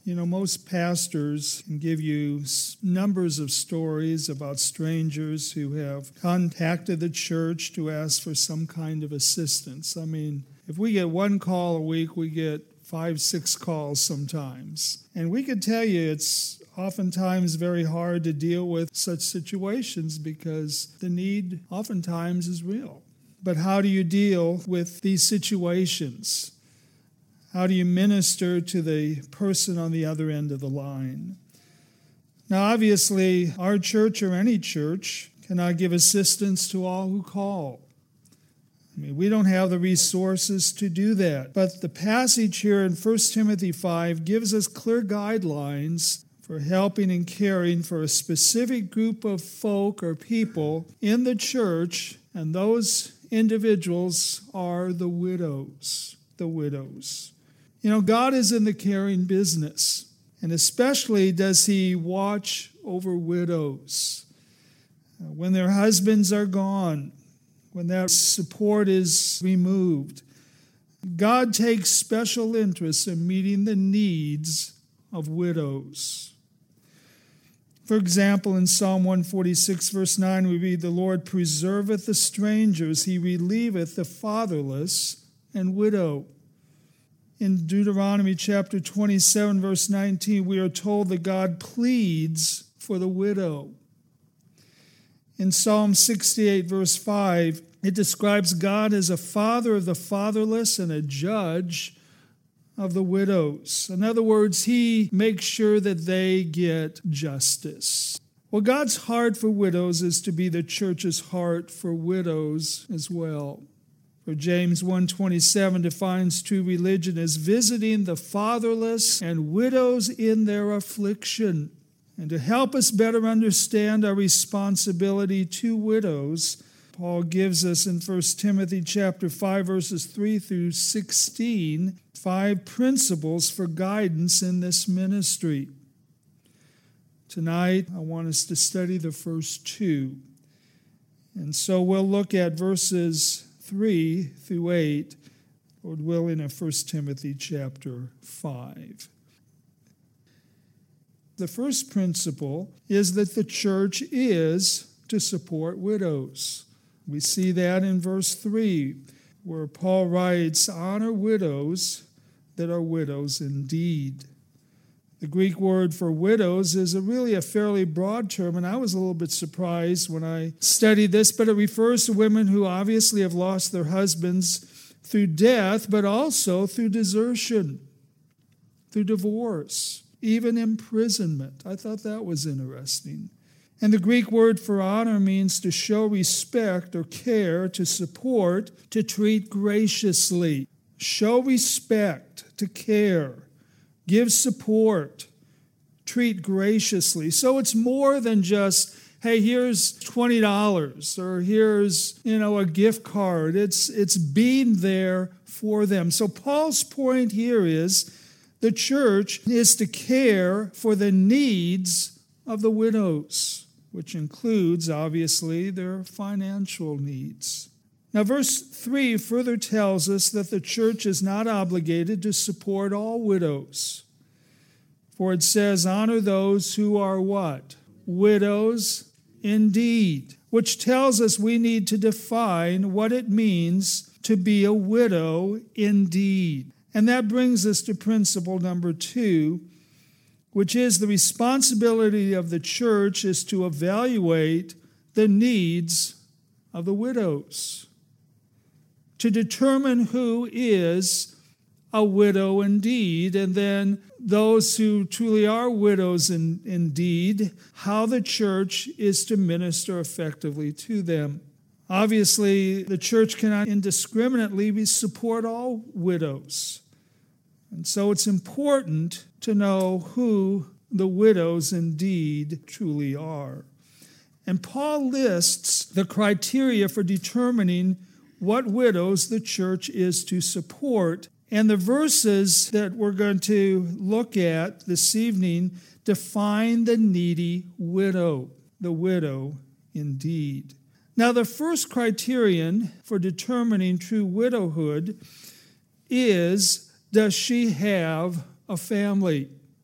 Most pastors can give you numbers of stories about strangers who have contacted the church to ask for some kind of assistance. If we get one call a week, we get 5, 6 calls sometimes. And we can tell you it's oftentimes very hard to deal with such situations because the need oftentimes is real. But how do you deal with these situations? How do you minister to the person on the other end of the line? Now, obviously, our church or any church cannot give assistance to all who call. We don't have the resources to do that. But the passage here in 1 Timothy 5 gives us clear guidelines for helping and caring for a specific group of folk or people in the church, and those individuals are the widows. The widows. God is in the caring business, and especially does He watch over widows. When their husbands are gone, when that support is removed, God takes special interest in meeting the needs of widows. For example, in Psalm 146, verse 9, we read, "The Lord preserveth the strangers, He relieveth the fatherless and widow." In Deuteronomy chapter 27, verse 19, we are told that God pleads for the widow. In Psalm 68, verse 5, it describes God as a father of the fatherless and a judge of the widows. In other words, He makes sure that they get justice. Well, God's heart for widows is to be the church's heart for widows as well. For James 1:27 defines true religion as visiting the fatherless and widows in their affliction. And to help us better understand our responsibility to widows, Paul gives us in 1 Timothy chapter 5, verses 3 through 16, 5 principles for guidance in this ministry. Tonight, I want us to study the first 2. And so we'll look at verses 3 through 8, Lord willing, in 1 Timothy chapter 5. The first principle is that the church is to support widows. We see that in verse 3, where Paul writes, "Honor widows that are widows indeed." The Greek word for widows is really a fairly broad term, and I was a little bit surprised when I studied this, but it refers to women who obviously have lost their husbands through death, but also through desertion, through divorce, even imprisonment. I thought that was interesting. And the Greek word for honor means to show respect or care, to support, to treat graciously. Show respect, to care. Give support, treat graciously. So it's more than just, hey, here's $20 or here's, a gift card. It's being there for them. So Paul's point here is the church is to care for the needs of the widows, which includes, obviously, their financial needs. Now, verse 3 further tells us that the church is not obligated to support all widows. For it says, honor those who are what? Widows indeed. Which tells us we need to define what it means to be a widow indeed. And that brings us to principle number 2, which is the responsibility of the church is to evaluate the needs of the widows, to determine who is a widow indeed, and then those who truly are widows indeed, how the church is to minister effectively to them. Obviously, the church cannot indiscriminately support all widows. And so it's important to know who the widows indeed truly are. And Paul lists the criteria for determining what widows the church is to support. And the verses that we're going to look at this evening define the needy widow, the widow indeed. Now, the first criterion for determining true widowhood is, does she have a family?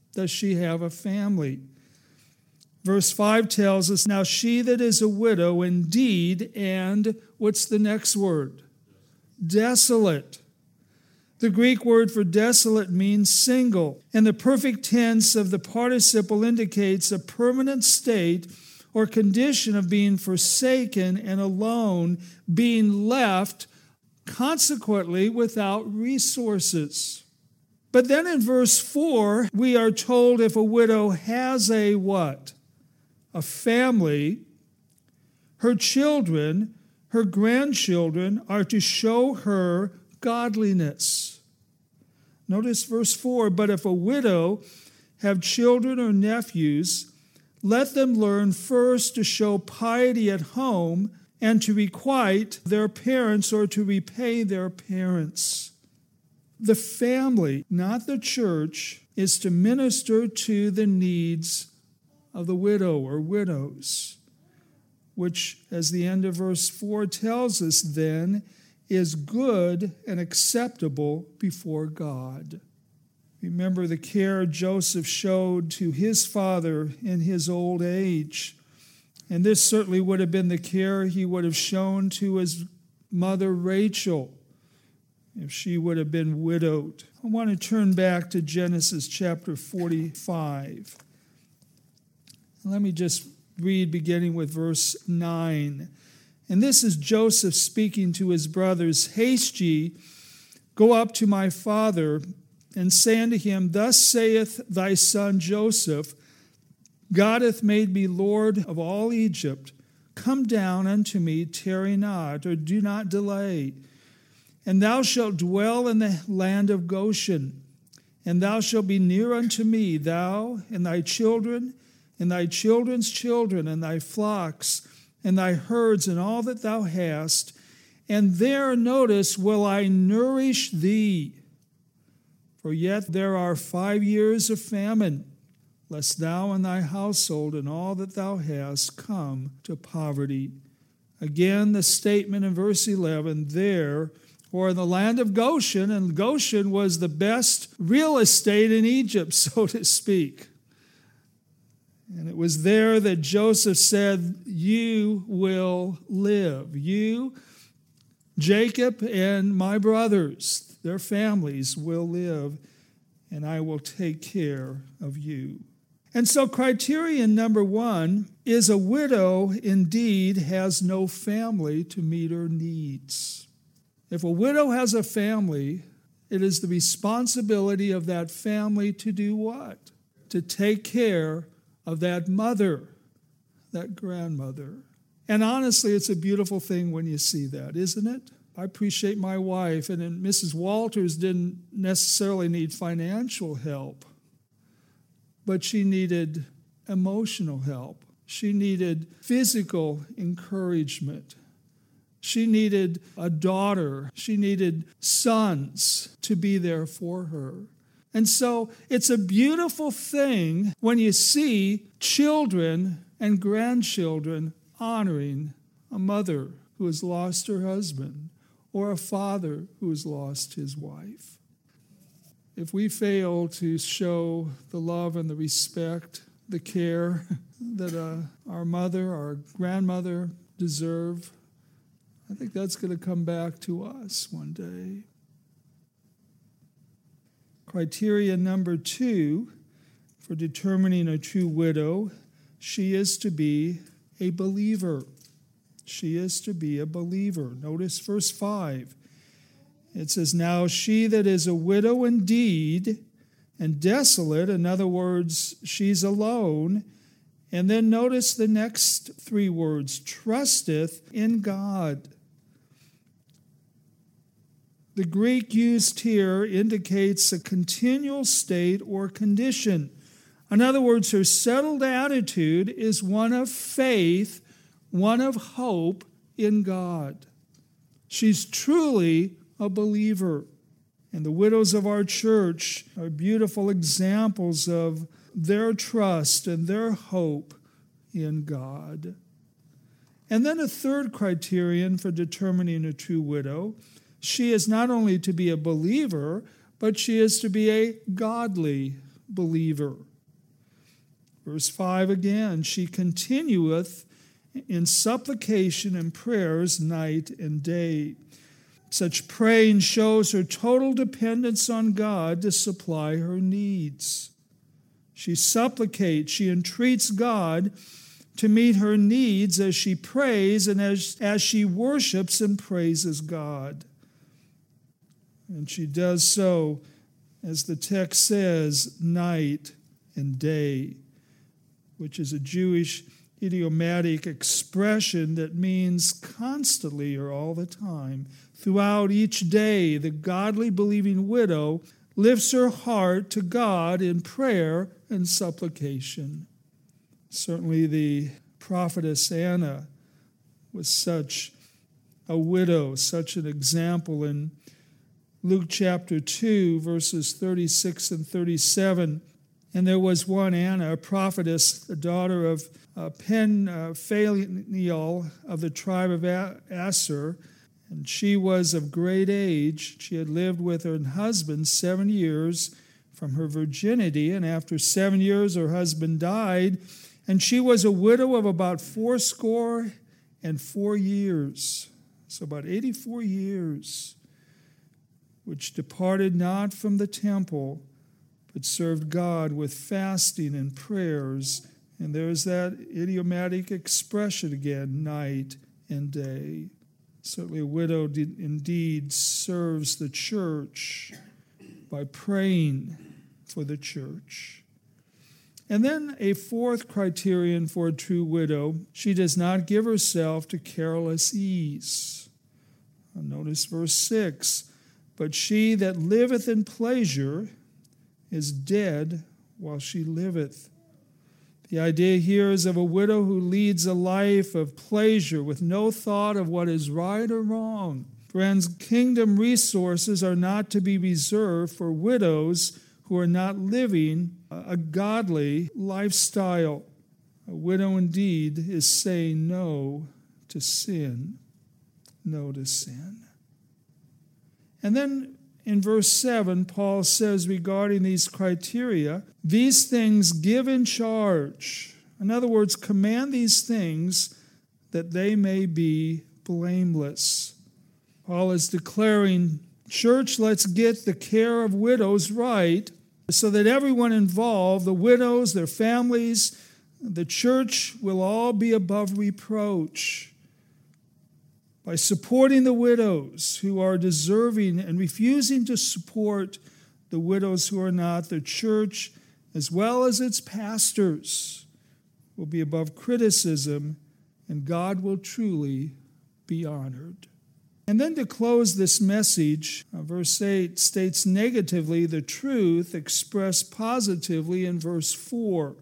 does she have a family. Verse 5 tells us, now she that is a widow indeed, and what's the next word? Desolate. The Greek word for desolate means single, and the perfect tense of the participle indicates a permanent state or condition of being forsaken and alone, being left, consequently without resources. But then in verse 4, we are told if a widow has a what? A family, her children, her grandchildren are to show her godliness. Notice verse 4, but if a widow have children or nephews, let them learn first to show piety at home and to requite their parents or to repay their parents. The family, not the church, is to minister to the needs of the widow or widows, which, as the end of verse 4 tells us then, is good and acceptable before God. Remember the care Joseph showed to his father in his old age. And this certainly would have been the care he would have shown to his mother Rachel if she would have been widowed. I want to turn back to Genesis chapter 45. Let me just read beginning with verse 9. And this is Joseph speaking to his brothers, haste ye, go up to my father, and say unto him, thus saith thy son Joseph, God hath made me Lord of all Egypt. Come down unto me, tarry not, or do not delay. And thou shalt dwell in the land of Goshen, and thou shalt be near unto me, thou and thy children, and thy children's children, and thy flocks, and thy herds, and all that thou hast. And there, notice, will I nourish thee. For yet there are 5 years of famine, lest thou and thy household and all that thou hast come to poverty. Again, the statement in verse 11, there, or in the land of Goshen, and Goshen was the best real estate in Egypt, so to speak. And it was there that Joseph said, you will live. You, Jacob, and my brothers, their families will live, and I will take care of you. And so criterion number 1 is a widow indeed has no family to meet her needs. If a widow has a family, it is the responsibility of that family to do what? To take care of that mother, that grandmother. And honestly, it's a beautiful thing when you see that, isn't it? I appreciate my wife, and Mrs. Walters didn't necessarily need financial help, but she needed emotional help. She needed physical encouragement. She needed a daughter. She needed sons to be there for her. And so it's a beautiful thing when you see children and grandchildren honoring a mother who has lost her husband or a father who has lost his wife. If we fail to show the love and the respect, the care that our mother, our grandmother deserve, I think that's going to come back to us one day. Criteria number 2 for determining a true widow, she is to be a believer. She is to be a believer. Notice verse 5. It says, now she that is a widow indeed and desolate, in other words, she's alone. And then notice the next 3 words, trusteth in God. The Greek used here indicates a continual state or condition. In other words, her settled attitude is one of faith, one of hope in God. She's truly a believer. And the widows of our church are beautiful examples of their trust and their hope in God. And then a third criterion for determining a true widow, she is not only to be a believer, but she is to be a godly believer. Verse 5 again, she continueth in supplication and prayers night and day. Such praying shows her total dependence on God to supply her needs. She supplicates, she entreats God to meet her needs as she prays and as she worships and praises God. And she does so, as the text says, night and day, which is a Jewish idiomatic expression that means constantly or all the time. Throughout each day, the godly believing widow lifts her heart to God in prayer and supplication. Certainly the prophetess Anna was such a widow, such an example. In Luke chapter 2, verses 36 and 37, and there was one Anna, a prophetess, the daughter of Phanuel of the tribe of Aser, and she was of great age. She had lived with her husband 7 years from her virginity, and after 7 years her husband died, and she was a widow of about 84 years, so about 84 years, which departed not from the temple, but served God with fasting and prayers. And there's that idiomatic expression again, night and day. Certainly a widow indeed serves the church by praying for the church. And then a fourth criterion for a true widow, she does not give herself to careless ease. Notice verse 6, but she that liveth in pleasure is dead while she liveth. The idea here is of a widow who leads a life of pleasure with no thought of what is right or wrong. Friends, kingdom resources are not to be reserved for widows who are not living a godly lifestyle. A widow indeed is saying no to sin. No to sin. And then in verse 7, Paul says regarding these criteria, these things give in charge. In other words, command these things that they may be blameless. Paul is declaring, church, let's get the care of widows right so that everyone involved, the widows, their families, the church will all be above reproach. By supporting the widows who are deserving and refusing to support the widows who are not, the church, as well as its pastors, will be above criticism, and God will truly be honored. And then to close this message, verse 8 states negatively the truth expressed positively in verse 4.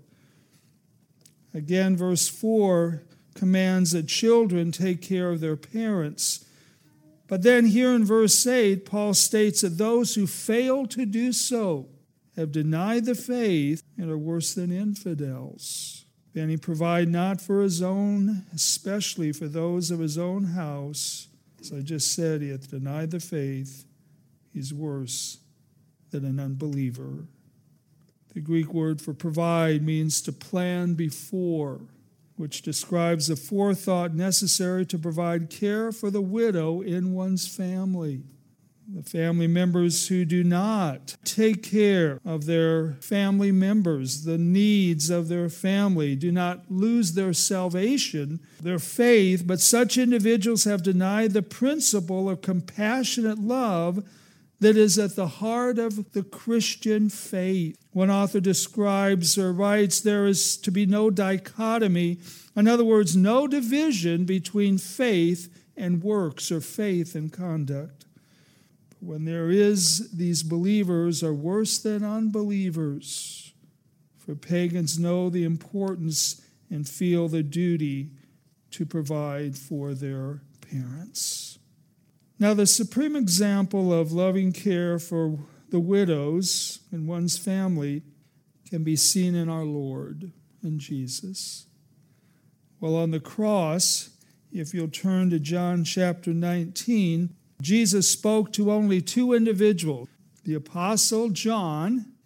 Again, verse 4 commands that children take care of their parents. But then here in verse 8, Paul states that those who fail to do so have denied the faith and are worse than infidels. If any provide not for his own, especially for those of his own house, as I just said, he hath denied the faith, he's worse than an unbeliever. The Greek word for provide means to plan before, which describes the forethought necessary to provide care for the widow in one's family. The family members who do not take care of their family members, the needs of their family, do not lose their salvation, their faith, but such individuals have denied the principle of compassionate love that is at the heart of the Christian faith. One author describes or writes, there is to be no dichotomy, in other words, no division between faith and works or faith and conduct. When there is, these believers are worse than unbelievers, for pagans know the importance and feel the duty to provide for their parents. Now, the supreme example of loving care for the widows in one's family can be seen in our Lord and Jesus. Well, on the cross, if you'll turn to John chapter 19, Jesus spoke to only two individuals, the Apostle John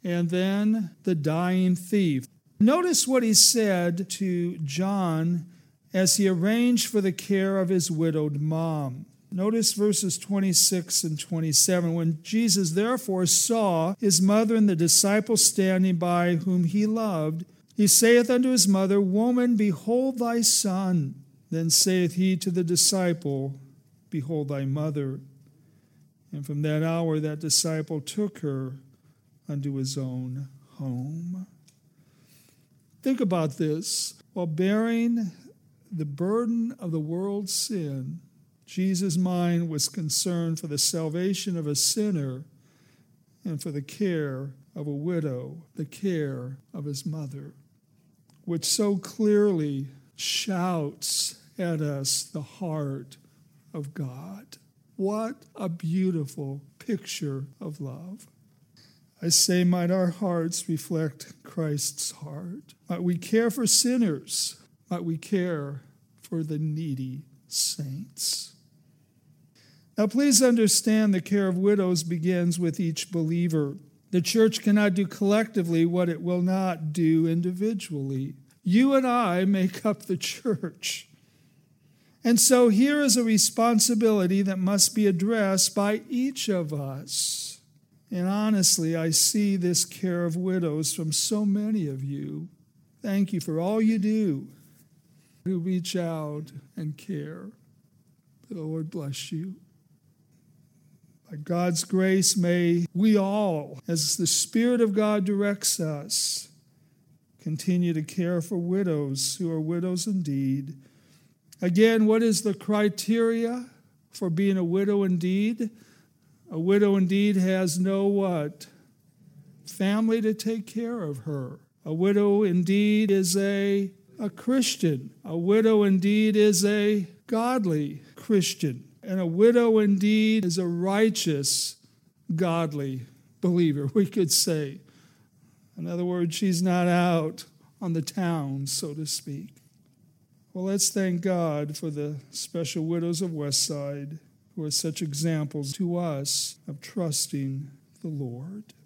and then the dying thief. Notice what he said to John as he arranged for the care of his widowed mom. Notice verses 26 and 27. When Jesus therefore saw his mother and the disciples standing by whom he loved, he saith unto his mother, Woman, behold thy son. Then saith he to the disciple, Behold thy mother. And from that hour that disciple took her unto his own home. Think about this. While bearing the burden of the world's sin, Jesus' mind was concerned for the salvation of a sinner and for the care of a widow, the care of his mother, which so clearly shouts at us the heart of God. What a beautiful picture of love. I say, might our hearts reflect Christ's heart. Might we care for sinners. Might we care for the needy saints. Now, please understand the care of widows begins with each believer. The church cannot do collectively what it will not do individually. You and I make up the church. And so here is a responsibility that must be addressed by each of us. And honestly, I see this care of widows from so many of you. Thank you for all you do to reach out and care. The Lord bless you. By God's grace, may we all, as the Spirit of God directs us, continue to care for widows who are widows indeed. Again, what is the criteria for being a widow indeed? A widow indeed has no what? Family to take care of her. A widow indeed is a Christian. A widow indeed is a godly Christian. And a widow indeed is a righteous, godly believer, we could say. In other words, she's not out on the town, so to speak. Well, let's thank God for the special widows of Westside who are such examples to us of trusting the Lord.